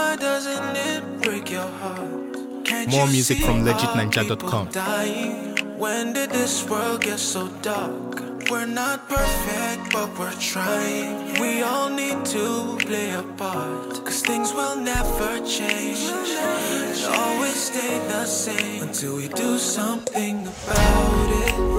why doesn't it break your heart? Can't More you music see from our legitninja.com. people dying? When did this world get so dark? We're not perfect, but we're trying. We all need to play a part, cause things will never change. It'll always stay the same until we do something about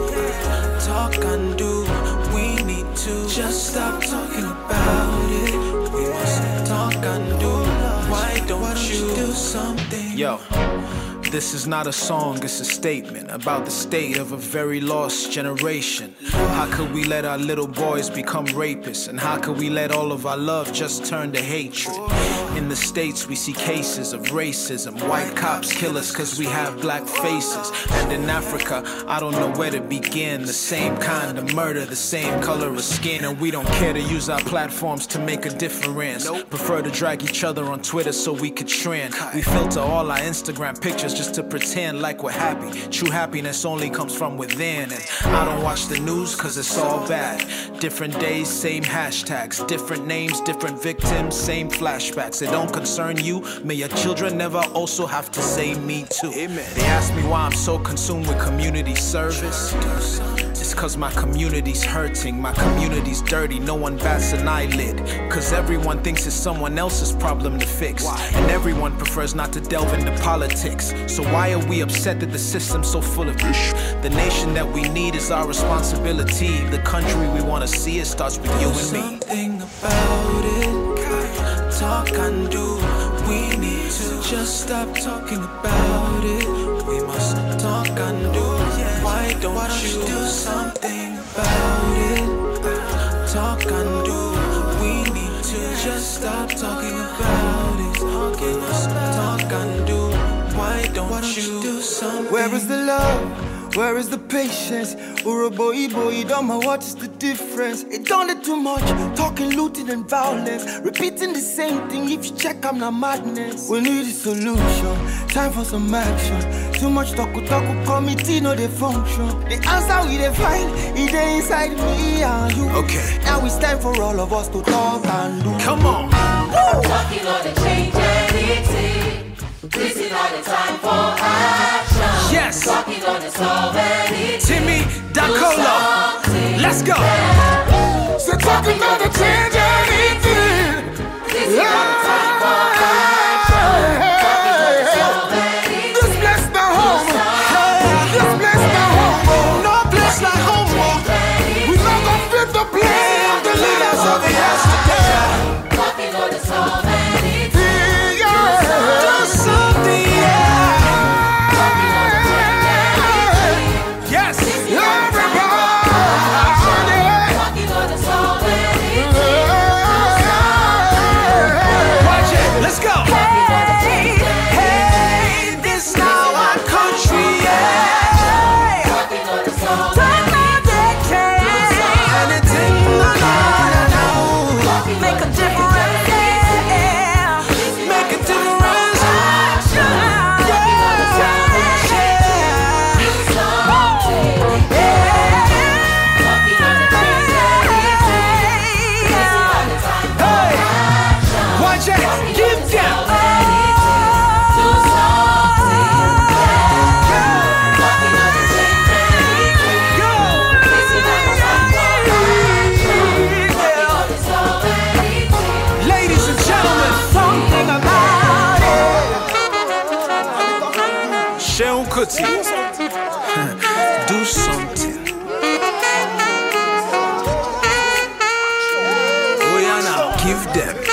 it. Talk and do, we need to just stop talking about it. We must talk and do. Why don't you do something? Yo, this is not a song, it's a statement about the state of a very lost generation. How could we let our little boys become rapists? And how could we let all of our love just turn to hatred? In the States we see cases of racism. White cops kill us cause we have black faces. And in Africa, I don't know where to begin. The same kind of murder, the same color of skin. And we don't care to use our platforms to make a difference. Prefer to drag each other on Twitter so we could trend. We filter all our Instagram pictures just to pretend like we're happy. True happiness only comes from within. And I don't watch the news cause it's all bad. Different days, same hashtags. Different names, different victims, same flashbacks. It don't concern you. May your children never also have to say me too. Amen. They ask me why I'm so consumed with community service. It's cause my community's hurting. My community's dirty. No one bats an eyelid. Cause everyone thinks it's someone else's problem to fix. And everyone prefers not to delve into politics. So why are we upset that the system's so full of ish? The nation that we need is our responsibility. The country we want to see, it starts with you and me. Something about it. Talk and do. We need to just stop talking about it. We must talk and do. Why don't you do something about it? Talk and do. We need to just stop talking about it. We must talk and do. Why don't you do something? Where is the love? Where is the patience? Boy, don't know what is the difference. It done it too much, talking, looting and violence. Repeating the same thing, if you check I'm not madness. We need a solution, time for some action. Too much talk committee, no they function. The answer we they find, it ain't inside me and you. Okay. Now it's time for all of us to talk and do. Come on. Talking on the change anything. This is not the time for action. Yes. Talking on the solve anything. Timmy Dacola. Let's go. So talking on the change anything. This is not the time for action. Talking on the solve anything. This bless my home. This bless my home. No place like home. We not gonna fit the blame of the leaders of the yesterday. Talking on the solve anything. Do something, yeah. Yes. Talking on the solve anything. Watch it. Let's go. Hey, this now our country, yeah. Talking on the solve Anything, no. Make a difference. Make a difference. Watch it. Give them. Ladies and gentlemen, something about it. Sheon Kuti. Do something. Oh yeah, now give them.